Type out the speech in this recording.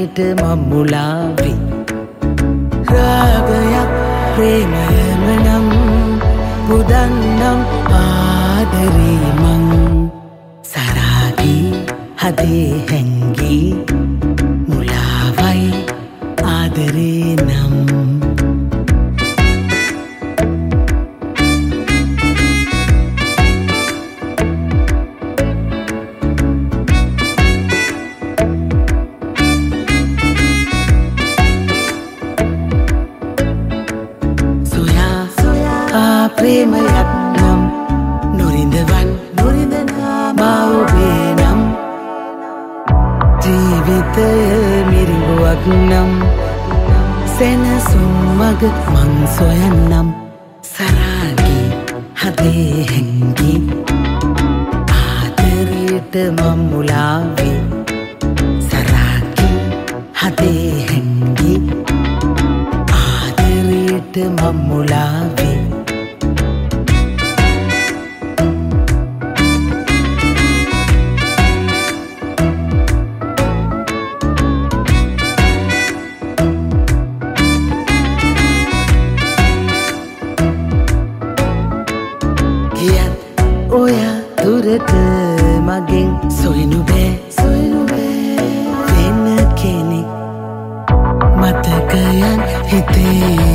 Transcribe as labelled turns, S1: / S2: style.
S1: ආදරයට මමුලාවි රාගයක් ප්‍රේමයම නම් පුදන්නම් ආදරේ මං සරාගී හදේ හැංගී මුලාවයි ආදරේ නම් ප්‍රේමයක් නම් නොරිඳවන් මව්බේ නම් ජීවිතය මිරිඟුවක් නම් සෙනසුම් මග මං සොයන්නම් සරාගී හදේ හැංගී ආදරයට මම මුලාවි සරාගී හදේ හැංගී ආදරයට මම මුලාවි ඔයා දුරට මගෙන් සොයනු බෑ වෙන කෙනෙක් මතකයන් හිතේ